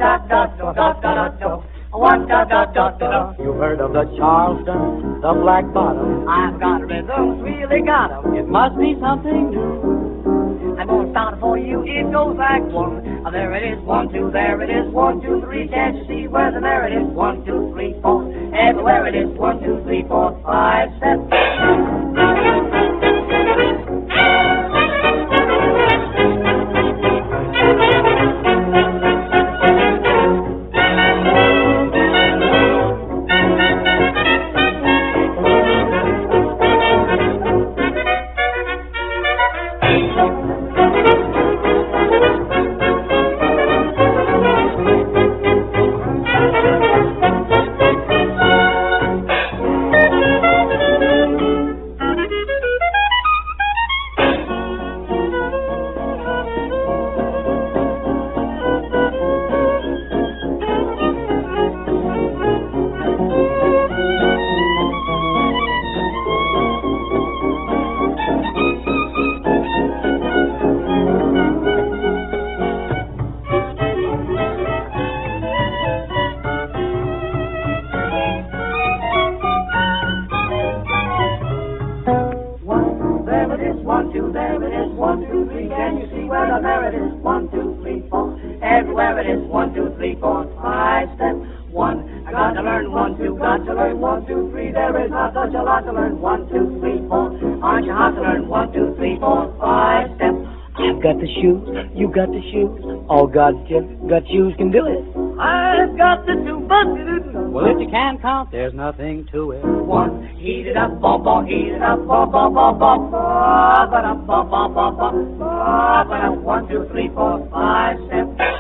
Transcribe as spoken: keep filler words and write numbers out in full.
da da da da da da. One da da da da. You heard of the Charleston, the Black Bottom? I've got rhythms, really got 'em. It must be something new. I'm gonna start for you. It goes like one. Oh, there it is, one, two. There it is, one, two, three. Can't you see where the there it is? One, two, three, four. Everywhere it is, one, two, three, four, five, seven. One, two, there it is, one, two, three. Can you see where the there it is? One, two, three, four. Everywhere it is, one, two, three, four, five, step one. I got to learn one, two, got to learn one, two, three. There is not such a lot to learn. One, two, three, four. Aren't you hot to learn? One, two, three, four, five, step. I've got the shoes, you got the shoes. All God's children got shoes can do it. I've got the two buttons. Well, if you can't count, there's nothing to it. One, heat it up, bum, bum, heat it up, bum, bum, bum, bum, bum, bum, bum, bum, bum, bum, bum, bum, one, two, three, four, five, seven.